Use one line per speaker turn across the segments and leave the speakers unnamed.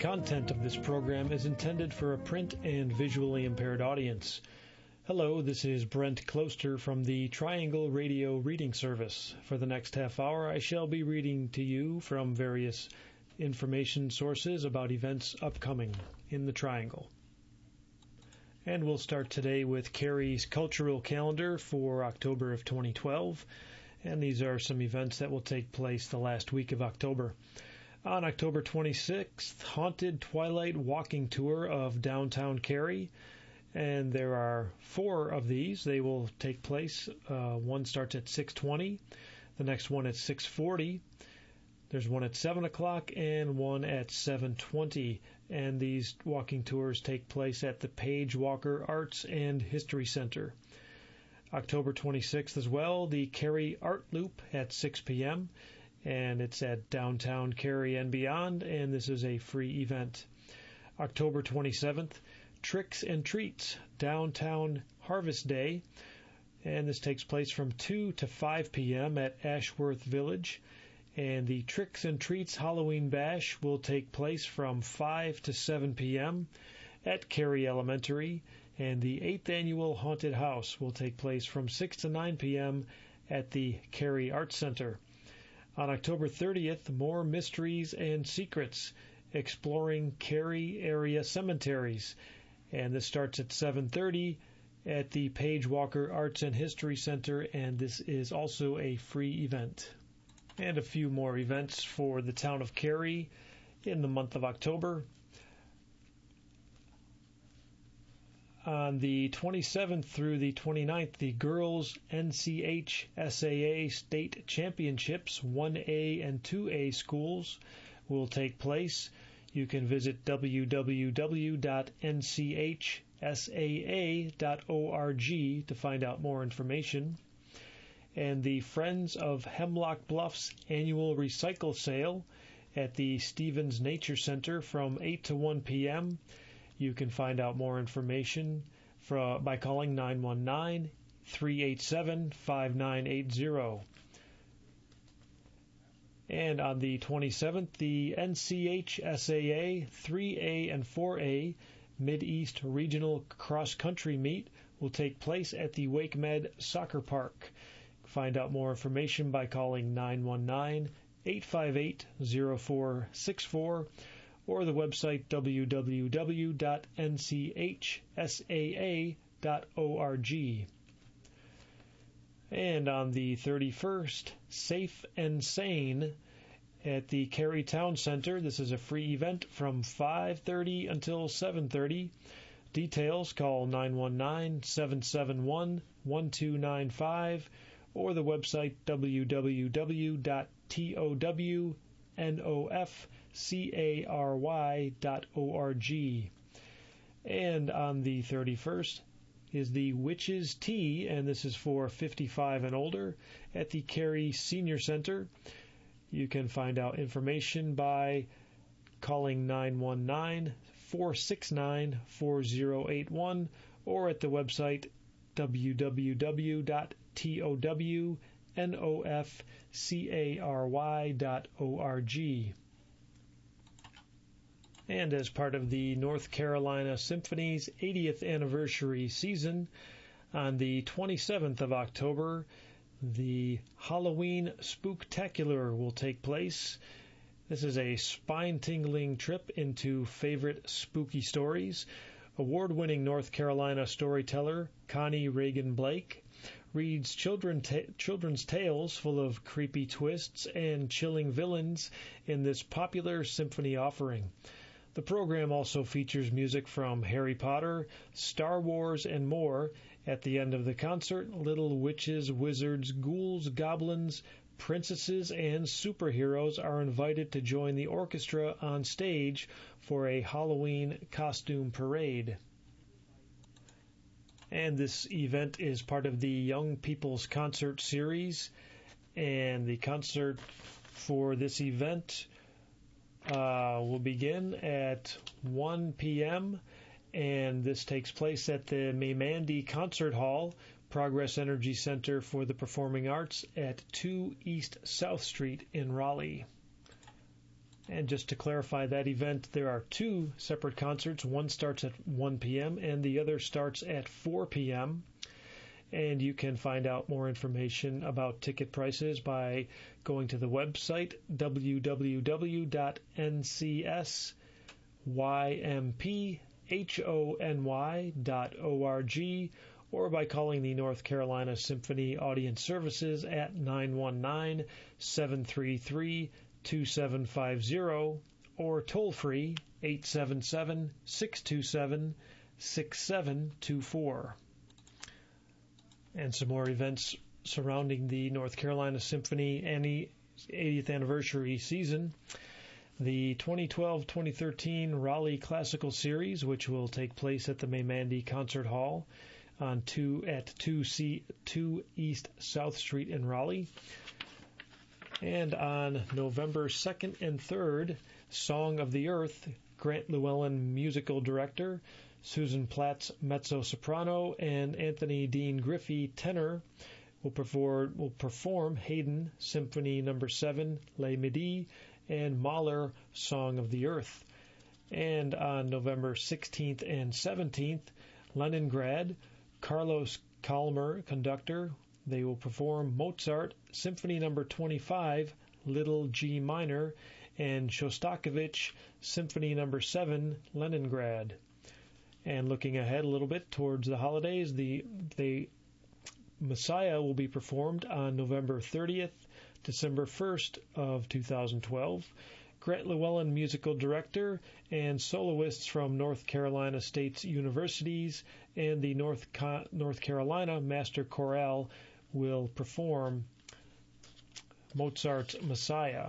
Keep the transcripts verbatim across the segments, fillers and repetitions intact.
content of this program is intended for a print and visually impaired audience. Hello, this is Brent Closter from the Triangle Radio Reading Service. For the next half hour, I shall be reading to you from various information sources about events upcoming in the Triangle. And we'll start today with Cary's cultural calendar for October of twenty twelve. And these are some events that will take place the last week of October. On October twenty-sixth, Haunted Twilight Walking Tour of Downtown Cary. And there are four of these. They will take place. Uh, one starts at six twenty, the next one at six forty. There's one at seven o'clock and one at seven twenty. And these walking tours take place at the Page Walker Arts and History Center. October twenty-sixth as well, the Cary Art Loop at six p.m. And it's at Downtown Cary and beyond, and this is a free event. October twenty-seventh, Tricks and Treats, Downtown Harvest Day. And this takes place from two to five p.m. at Ashworth Village. And the Tricks and Treats Halloween Bash will take place from five to seven p.m. at Cary Elementary. And the eighth Annual Haunted House will take place from six to nine p.m. at the Cary Arts Center. On October thirtieth, more mysteries and secrets, exploring Cary area cemeteries. And this starts at seven thirty at the Page Walker Arts and History Center, and this is also a free event. And a few more events for the town of Cary in the month of October. On the twenty-seventh through the twenty-ninth, the Girls N C H S A A State Championships one A and two A schools will take place. You can visit w w w dot n c h s a a dot org to find out more information. And the Friends of Hemlock Bluffs annual recycle sale at the Stevens Nature Center from eight to one p.m. You can find out more information for, by calling nine one nine, three eight seven, five nine eight zero. And on the twenty-seventh, the N C H S A A three A and four A Mid-East Regional Cross Country Meet will take place at the Wake Med Soccer Park. Find out more information by calling nine one nine, eight five eight, zero four six four or the website w w w dot n c h s a a dot org. And on the thirty-first, Safe and Sane at the Cary Town Center. This is a free event from five thirty until seven thirty. Details, call nine one nine, seven seven one, one two nine five or the website w w w dot townof cary dot org. And on the thirty-first is the Witches' Tea, and this is for fifty-five and older at the Cary Senior Center. You can find out information by calling nine one nine, four six nine, four zero eight one or at the website w w w dot townof cary dot org. And as part of the North Carolina Symphony's eightieth anniversary season, on the twenty-seventh of October, the Halloween Spooktacular will take place. This is a spine-tingling trip into favorite spooky stories. Award-winning North Carolina storyteller Connie Reagan Blake reads children ta- children's tales full of creepy twists and chilling villains in this popular symphony offering. The program also features music from Harry Potter, Star Wars, and more. At the end of the concert, little witches, wizards, ghouls, goblins, princesses, and superheroes are invited to join the orchestra on stage for a Halloween costume parade. And this event is part of the Young People's Concert Series. And the concert for this event uh, will begin at one p.m. And this takes place at the Maimandi Concert Hall, Progress Energy Center for the Performing Arts at two East South Street in Raleigh. And just to clarify that event, there are two separate concerts. One starts at one p.m. and the other starts at four p.m. And you can find out more information about ticket prices by going to the website w w w dot n c s y m p hony dot org or by calling the North Carolina Symphony Audience Services at nine one nine, seven three three, two seven five zero or toll-free eight seven seven, six two seven, six seven two four. And some more events surrounding the North Carolina Symphony eightieth anniversary season. The twenty twelve twenty thirteen Raleigh Classical Series, which will take place at the Maimandi Concert Hall on two at two C two East South Street in Raleigh. And on November second and third, Song of the Earth, Grant Llewellyn musical director, Susan Platts mezzo-soprano, and Anthony Dean Griffey tenor will perform, will perform Haydn Symphony Number seven, Les Midis, and Mahler Song of the Earth. And on November sixteenth and seventeenth, Leningrad, Carlos Kalmer, conductor. They will perform Mozart Symphony Number twenty-five, Little G Minor, and Shostakovich Symphony Number seven, Leningrad. And looking ahead a little bit towards the holidays, the the Messiah will be performed on November thirtieth, December first of two thousand twelve. Grant Llewellyn, musical director, and soloists from North Carolina State Universities and the North Co- North Carolina Master Chorale will perform Mozart's Messiah.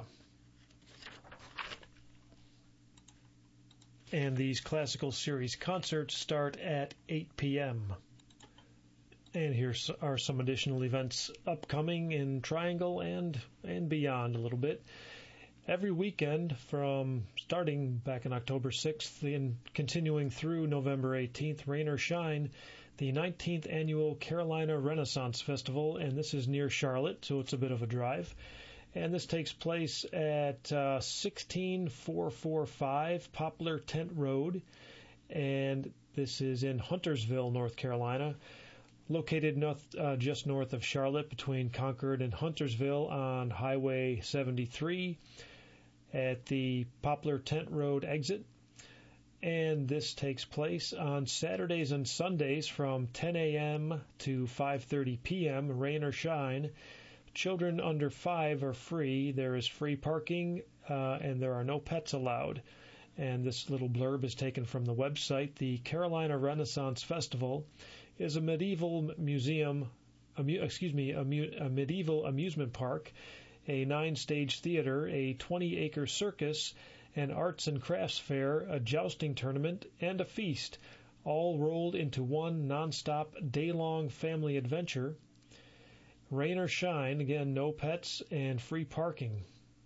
And these classical series concerts start at eight p.m. And here are some additional events upcoming in Triangle and, and beyond a little bit. Every weekend from starting back in October sixth and continuing through November eighteenth, rain or shine, the nineteenth Annual Carolina Renaissance Festival, and this is near Charlotte, so it's a bit of a drive. And this takes place at uh, sixteen four forty-five Poplar Tent Road, and this is in Huntersville, North Carolina, located north, uh, just north of Charlotte between Concord and Huntersville on Highway seventy-three at the Poplar Tent Road exit. And this takes place on Saturdays and Sundays from ten a.m. to five thirty p.m., rain or shine. Children under five are free. There is free parking, uh, and there are no pets allowed. And this little blurb is taken from the website. The Carolina Renaissance Festival is a medieval museum, amu- excuse me, a, mu- a medieval amusement park, a nine-stage theater, a twenty-acre circus, an arts and crafts fair, a jousting tournament, and a feast, all rolled into one nonstop day-long family adventure. Rain or shine, again, no pets and free parking.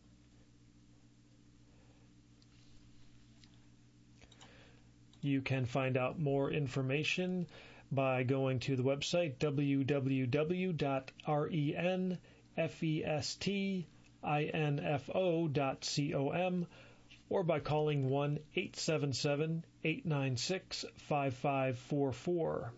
You can find out more information by going to the website w w w dot renfestinfo dot com or by calling one eight seven seven, eight nine six, five five four four.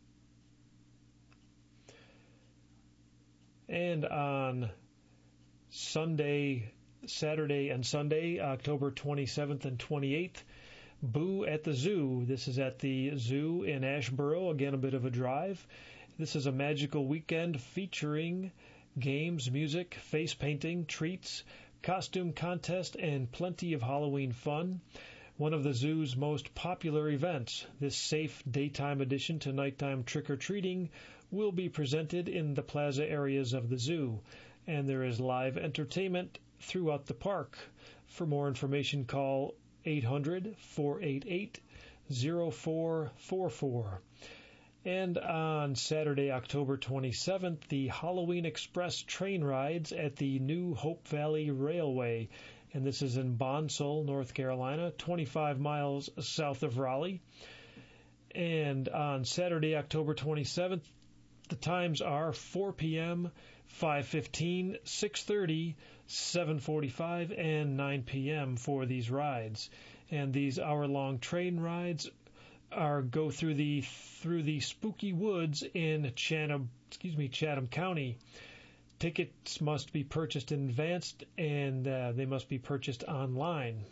And on Sunday, Saturday and Sunday, October twenty-seventh and twenty-eighth, Boo at the Zoo. This is at the Zoo in Asheboro. Again, a bit of a drive. This is a magical weekend featuring games, music, face painting, treats, costume contest, and plenty of Halloween fun. One of the zoo's most popular events, this safe daytime addition to nighttime trick-or-treating, will be presented in the plaza areas of the zoo, and there is live entertainment throughout the park. For more information, call eight hundred, four eight eight, zero four four four. And on Saturday, October twenty-seventh, the Halloween Express train rides at the New Hope Valley Railway, and this is in Bonsall, North Carolina, twenty-five miles south of Raleigh. And on Saturday, October twenty-seventh, the times are four p.m., five fifteen, six thirty, seven forty-five and nine p.m. for these rides. And these hour-long train rides are go through the through the spooky woods in Chatham, excuse me, Chatham County. Tickets must be purchased in advance, and uh, they must be purchased online.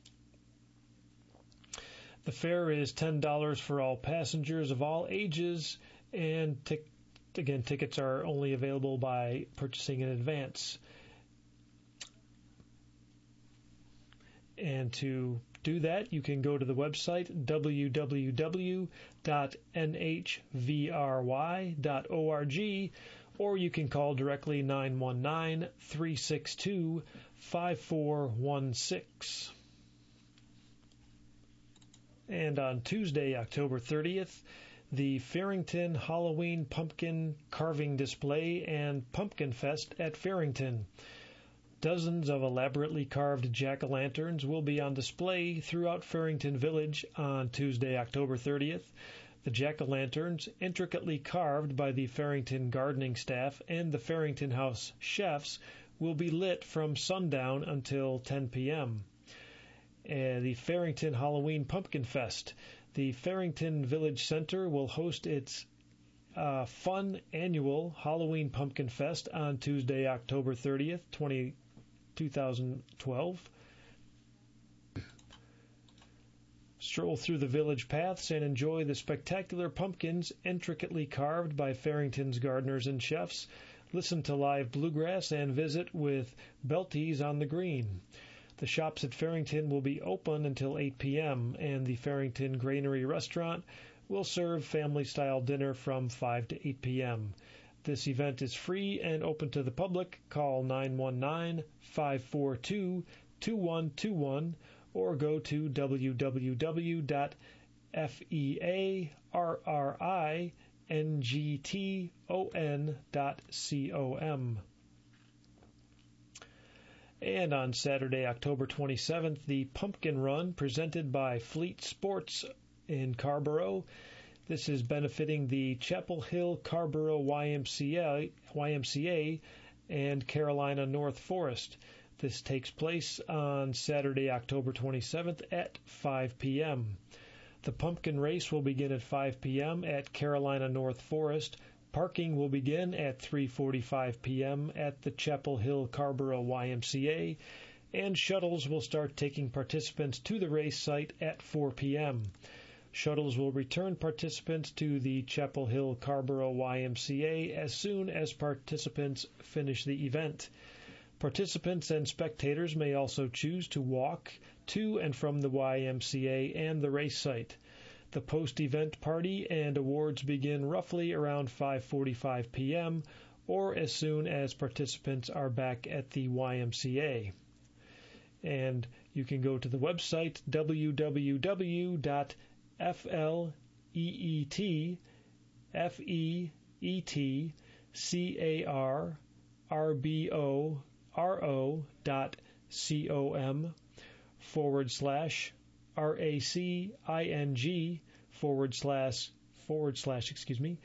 The fare is ten dollars for all passengers of all ages, and t- again, tickets are only available by purchasing in advance. And to do that, you can go to the website w w w dot n h v r y dot org, or you can call directly nine one nine, three six two, five four one six. And on Tuesday, October thirtieth, the Farrington Halloween Pumpkin Carving Display and Pumpkin Fest at Farrington. Dozens of elaborately carved jack-o'-lanterns will be on display throughout Farrington Village on Tuesday, October thirtieth. The jack-o'-lanterns, intricately carved by the Farrington gardening staff and the Farrington House chefs, will be lit from sundown until ten p.m. Uh, the Farrington Halloween Pumpkin Fest. The Farrington Village Center will host its uh, fun annual Halloween Pumpkin Fest on Tuesday, October thirtieth, two thousand twelve. Stroll through the village paths and enjoy the spectacular pumpkins intricately carved by Farrington's gardeners and chefs. Listen to live bluegrass and visit with Belties on the Green. The shops at Farrington will be open until eight p.m., and the Farrington Granary Restaurant will serve family-style dinner from five to eight p.m. This event is free and open to the public. Call nine one nine, five four two, two one two one or go to w w w dot fearrington dot com. And on Saturday, October twenty-seventh, the Pumpkin Run presented by Fleet Sports in Carrboro. This is benefiting the Chapel Hill Carrboro Y M C A, Y M C A and Carolina North Forest. This takes place on Saturday, October twenty-seventh at five p.m. The pumpkin race will begin at five p.m. at Carolina North Forest. Parking will begin at three forty-five p.m. at the Chapel Hill Carrboro Y M C A, and shuttles will start taking participants to the race site at four p.m. Shuttles will return participants to the Chapel Hill Carrboro Y M C A as soon as participants finish the event. Participants and spectators may also choose to walk to and from the Y M C A and the race site. The post-event party and awards begin roughly around five forty-five p.m. or as soon as participants are back at the Y M C A. And you can go to the website w w w dot feet feetcarrboro dot com forward slash R-A-C-I-N-G forward slash forward slash, excuse me,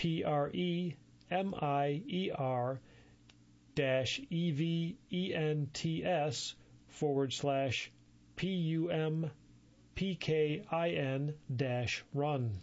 P-R-E-M-I-E-R dash E-V-E-N-T-S forward slash P-U-M-P-K-I-N dash run.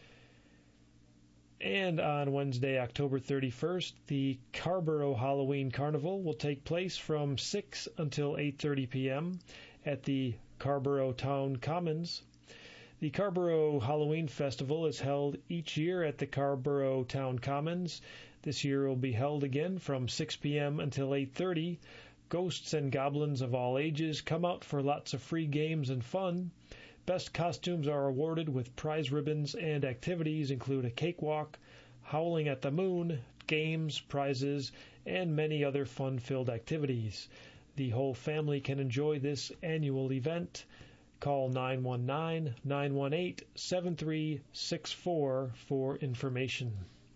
And on Wednesday, October thirty-first, the Carrboro Halloween Carnival will take place from six until eight thirty p.m. at the Carrboro Town Commons. The Carrboro Halloween Festival is held each year at the Carrboro Town Commons. This year it will be held again from six p.m. until eight thirty. Ghosts and goblins of all ages come out for lots of free games and fun. Best costumes are awarded with prize ribbons, and activities include a cakewalk, howling at the moon, games, prizes, and many other fun-filled activities. The whole family can enjoy this annual event. Call nine one nine, nine one eight, seven three six four for information.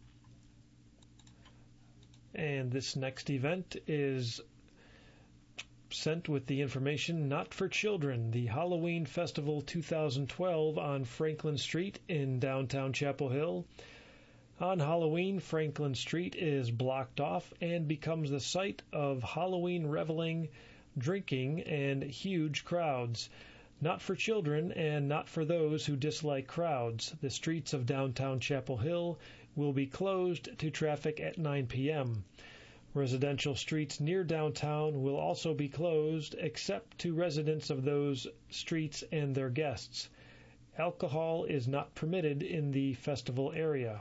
And this next event is sent with the information Not for Children, the Halloween Festival two thousand twelve on Franklin Street in downtown Chapel Hill. On Halloween, Franklin Street is blocked off and becomes the site of Halloween reveling, drinking, and huge crowds. Not for children and not for those who dislike crowds. The streets of downtown Chapel Hill will be closed to traffic at nine p.m. Residential streets near downtown will also be closed except to residents of those streets and their guests. Alcohol is not permitted in the festival area.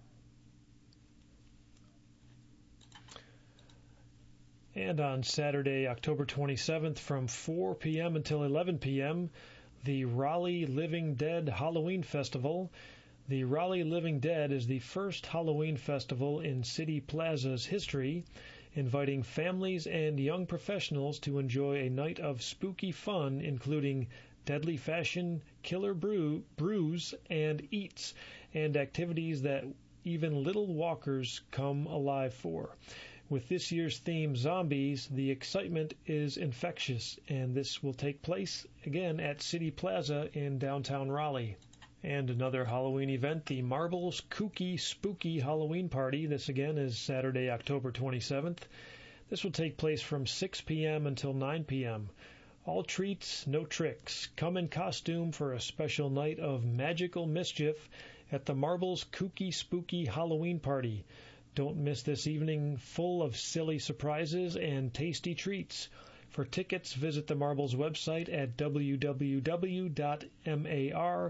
And on Saturday, October twenty-seventh, from four p.m. until eleven p.m., the Raleigh Living Dead Halloween Festival. The Raleigh Living Dead is the first Halloween festival in City Plaza's history, inviting families and young professionals to enjoy a night of spooky fun, including deadly fashion, killer brew, brews and eats, and activities that even little walkers come alive for. With this year's theme, Zombies, the excitement is infectious, and this will take place again at City Plaza in downtown Raleigh. And another Halloween event, the Marbles Kooky Spooky Halloween Party. This again is Saturday, October twenty-seventh. This will take place from six p.m. until nine p.m. All treats, no tricks. Come in costume for a special night of magical mischief at the Marbles Kooky Spooky Halloween Party. Don't miss this evening full of silly surprises and tasty treats. For tickets, visit the Marbles website at w w w dot marbleskidmusum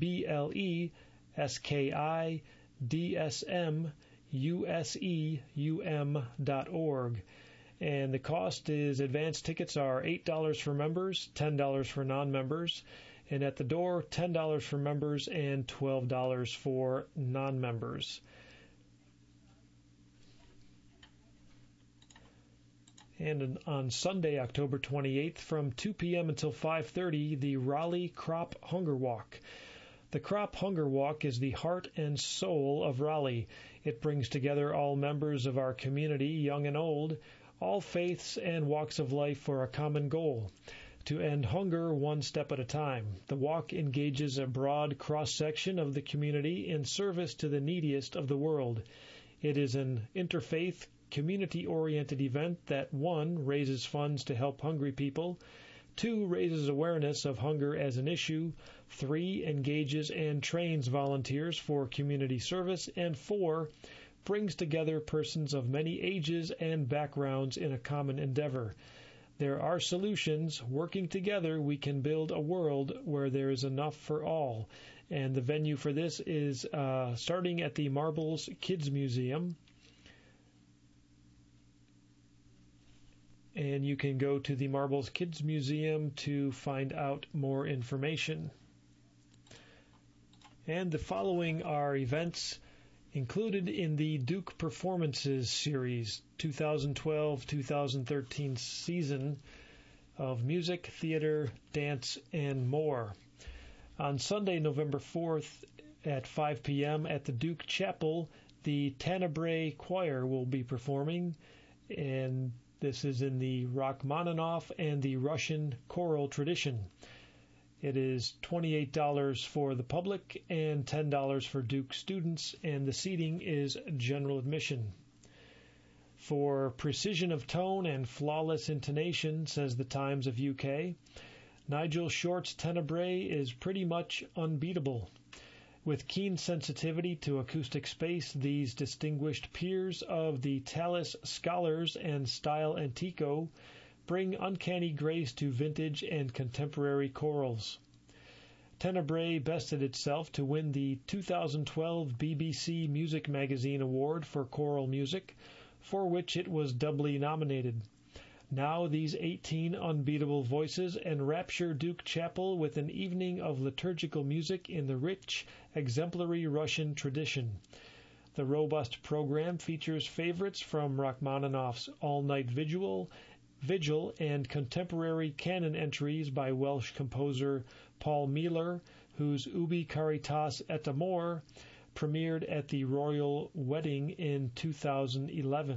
dot org. And the cost is advance tickets are eight dollars for members, ten dollars for non-members, and at the door, ten dollars for members and twelve dollars for non-members. And on Sunday, October twenty-eighth, from two p.m. until five thirty, the Raleigh Crop Hunger Walk. The Crop Hunger Walk is the heart and soul of Raleigh. It brings together all members of our community, young and old, all faiths and walks of life for a common goal: to end hunger one step at a time. The walk engages a broad cross-section of the community in service to the neediest of the world. It is an interfaith, community-oriented event that, one, raises funds to help hungry people, two, raises awareness of hunger as an issue, three, engages and trains volunteers for community service, and four, brings together persons of many ages and backgrounds in a common endeavor. There are solutions. Working together, we can build a world where there is enough for all. And the venue for this is uh, starting at the Marbles Kids Museum. And you can go to the Marbles Kids Museum to find out more information. And the following are events included in the Duke Performances Series twenty twelve to twenty thirteen season of music, theater, dance, and more. On Sunday, November fourth at five p.m. at the Duke Chapel, the Tenebrae Choir will be performing, and this is in the Rachmaninoff and the Russian choral tradition. It is twenty-eight dollars for the public and ten dollars for Duke students, and the seating is general admission. For precision of tone and flawless intonation, says the Times of U K, Nigel Short's Tenebrae is pretty much unbeatable. With keen sensitivity to acoustic space, these distinguished peers of the Tallis Scholars and Style Antico bring uncanny grace to vintage and contemporary chorals. Tenebrae bested itself to win the two thousand twelve B B C Music Magazine Award for Choral Music, for which it was doubly nominated. Now these eighteen unbeatable voices enrapture Duke Chapel with an evening of liturgical music in the rich, exemplary Russian tradition. The robust program features favorites from Rachmaninoff's All-Night Vigil, Vigil and contemporary canon entries by Welsh composer Paul Mealer, whose Ubi Caritas et Amor premiered at the Royal Wedding in two thousand eleven.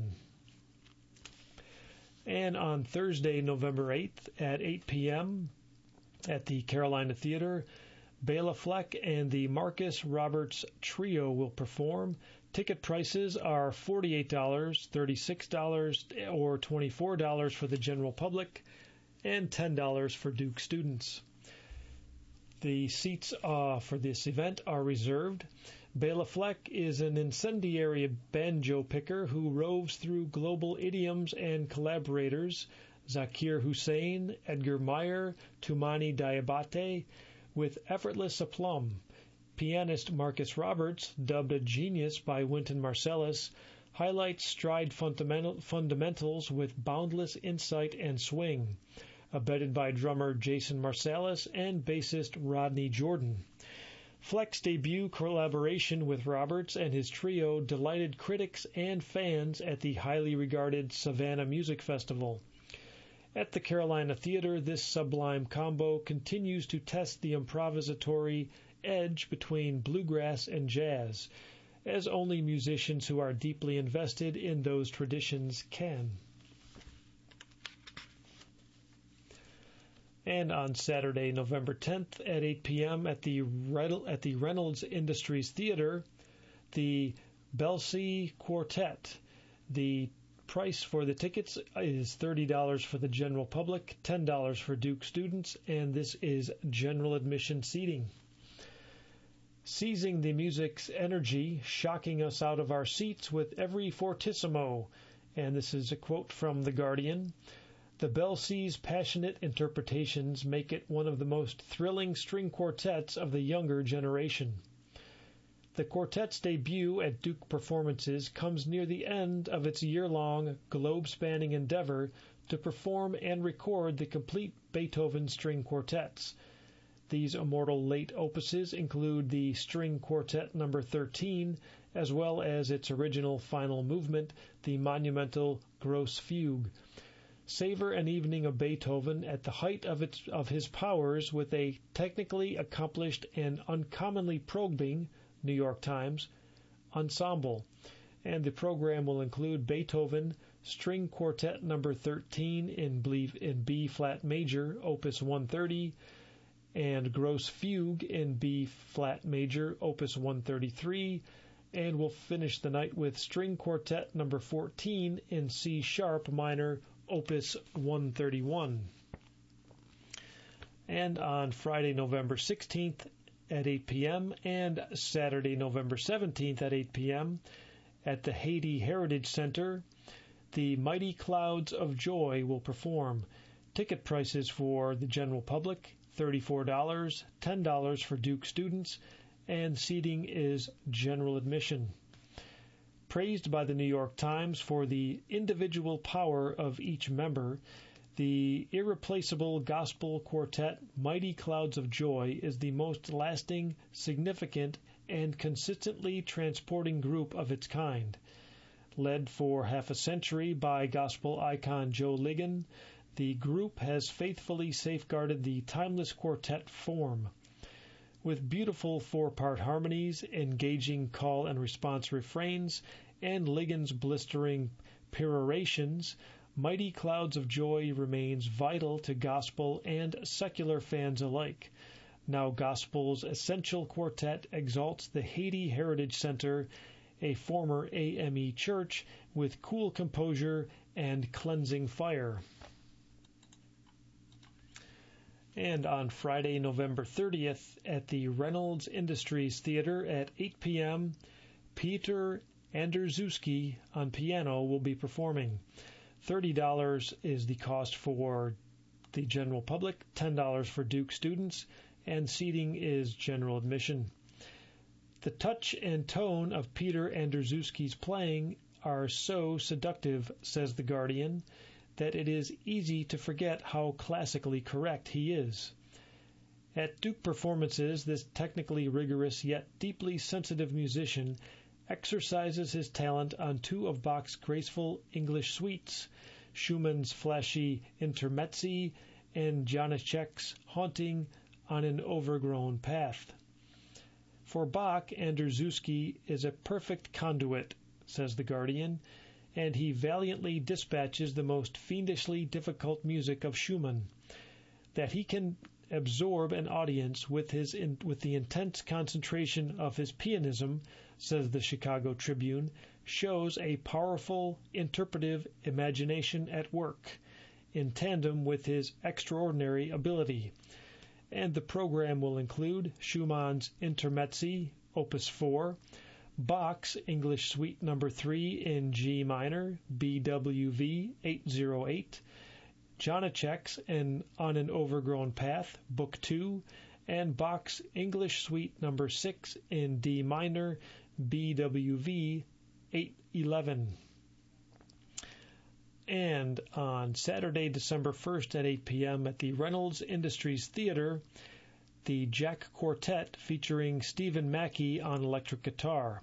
And on Thursday, November eighth at eight p.m. at the Carolina Theater, Bela Fleck and the Marcus Roberts Trio will perform Ticket prices are forty-eight dollars, thirty-six dollars, or twenty-four dollars for the general public, and ten dollars for Duke students. The seats uh, for this event are reserved. Bela Fleck is an incendiary banjo picker who roves through global idioms and collaborators, Zakir Hussain, Edgar Meyer, Tumani Diabate, with effortless aplomb. Pianist Marcus Roberts, dubbed a genius by Wynton Marsalis, highlights stride fundamental, fundamentals with boundless insight and swing, abetted by drummer Jason Marsalis and bassist Rodney Jordan. Fleck's debut collaboration with Roberts and his trio delighted critics and fans at the highly regarded Savannah Music Festival. At the Carolina Theater, this sublime combo continues to test the improvisatory edge between bluegrass and jazz, as only musicians who are deeply invested in those traditions can. And on Saturday, November tenth at eight p.m. at the at the Reynolds Industries Theater, the Belsey Quartet. The price for the tickets is thirty dollars for the general public, ten dollars for Duke students, and this is general admission seating. Seizing the music's energy, shocking us out of our seats with every fortissimo. And this is a quote from The Guardian. The Belseys' passionate interpretations make it one of the most thrilling string quartets of the younger generation. The quartet's debut at Duke Performances comes near the end of its year-long, globe-spanning endeavor to perform and record the complete Beethoven string quartets. These immortal late opuses include the String Quartet number thirteen, as well as its original final movement, the monumental Grosse Fuge. Savor an evening of Beethoven at the height of, its, of his powers with a technically accomplished and uncommonly probing, New York Times, ensemble. And the program will include Beethoven String Quartet number thirteen in B, in B flat major, opus one thirty, and Grosse Fuge in B flat major, opus one thirty-three, and we'll finish the night with String Quartet number fourteen in C sharp minor, opus one thirty-one. And on Friday, November sixteenth at eight p.m. and Saturday, November seventeenth at eight p.m. at the Haiti Heritage Center, the Mighty Clouds of Joy will perform. Ticket prices for the general public, thirty-four dollars, ten dollars for Duke students, and seating is general admission. Praised by the New York Times for the individual power of each member, the irreplaceable gospel quartet Mighty Clouds of Joy is the most lasting, significant, and consistently transporting group of its kind. Led for half a century by gospel icon Joe Ligon, the group has faithfully safeguarded the timeless quartet form. With beautiful four-part harmonies, engaging call and response refrains, and Ligon's blistering perorations, Mighty Clouds of Joy remains vital to gospel and secular fans alike. Now Gospel's essential quartet exalts the Haiti Heritage Center, a former A M E church, with cool composure and cleansing fire. And on Friday, November thirtieth, at the Reynolds Industries Theater at eight p.m., Peter Anderszewski on piano will be performing. thirty dollars is the cost for the general public, ten dollars for Duke students, and seating is general admission. The touch and tone of Peter Anderszewski's playing are so seductive, says The Guardian, that it is easy to forget how classically correct he is. At Duke Performances, this technically rigorous yet deeply sensitive musician exercises his talent on two of Bach's graceful English suites, Schumann's flashy Intermezzi and Janáček's haunting On an Overgrown Path. For Bach, Anderszewski is a perfect conduit, says The Guardian, and he valiantly dispatches the most fiendishly difficult music of Schumann. That he can absorb an audience with his in, with the intense concentration of his pianism says the Chicago Tribune, shows a powerful interpretive imagination at work, in tandem with his extraordinary ability. And the program will include Schumann's Intermezzi, Opus four, Bach's English Suite Number three in G minor, B W V eight oh eight, Janacek's and On an Overgrown Path, Book two, and Bach's English Suite Number six in D minor, B W V eight eleven. And on Saturday, December first at eight p.m. at the Reynolds Industries Theater, the Jack Quartet featuring Stephen Mackey on electric guitar.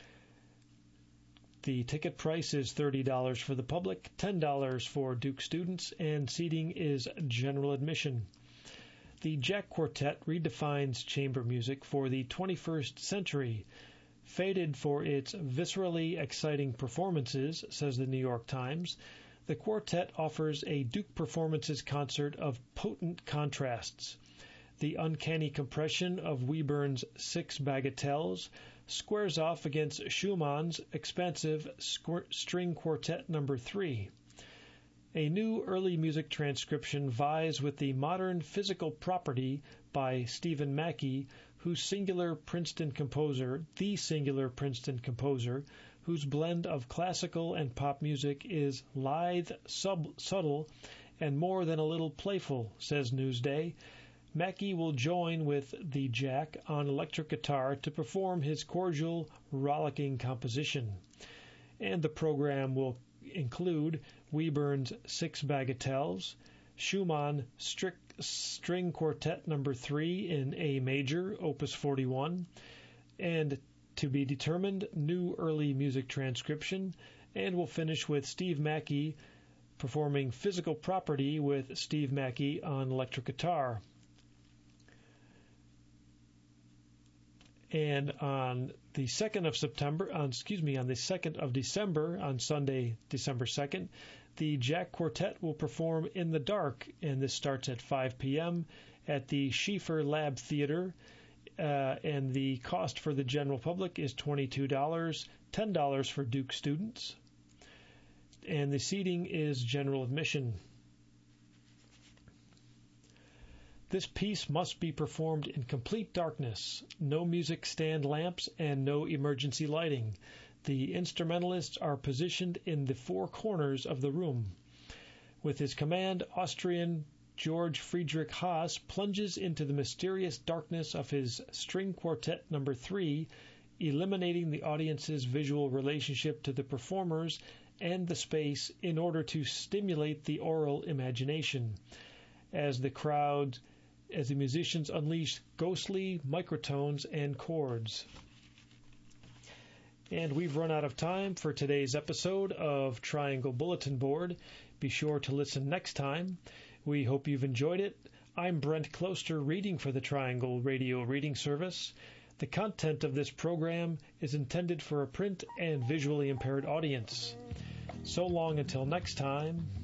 The ticket price is thirty dollars for the public, ten dollars for Duke students, and seating is general admission. The Jack Quartet redefines chamber music for the twenty-first century. Fated for its viscerally exciting performances, says the New York Times, the quartet offers a Duke Performances concert of potent contrasts. The uncanny compression of Webern's Six Bagatelles squares off against Schumann's expansive String Quartet Number three. A new early music transcription vies with the modern physical property by Stephen Mackey, whose singular Princeton composer, the singular Princeton composer, whose blend of classical and pop music is lithe, sub, subtle, and more than a little playful, says Newsday. Mackey will join with the Jack on electric guitar to perform his cordial, rollicking composition. And the program will include Webern's Six Bagatelles, Schumann Strict String Quartet Number three in A major, Opus forty-one, and to be determined new early music transcription, and we'll finish with Steve Mackey performing Physical Property with Steve Mackey on electric guitar. And on the second of September, on, excuse me, on the second of December, on Sunday, December second, the Jack Quartet will perform In the Dark, and this starts at five p.m. at the Schieffer Lab Theater, uh, and the cost for the general public is twenty-two dollars, ten dollars for Duke students, and the seating is general admission. This piece must be performed in complete darkness, no music stand lamps, and no emergency lighting. The instrumentalists are positioned in the four corners of the room. With his command, Austrian George Friedrich Haas plunges into the mysterious darkness of his String Quartet Number three, eliminating the audience's visual relationship to the performers and the space in order to stimulate the aural imagination. As the crowd, as the musicians unleash ghostly microtones and chords. And we've run out of time for today's episode of Triangle Bulletin Board. Be sure to listen next time. We hope you've enjoyed it. I'm Brent Closter, reading for the Triangle Radio Reading Service. The content of this program is intended for a print and visually impaired audience. So long until next time.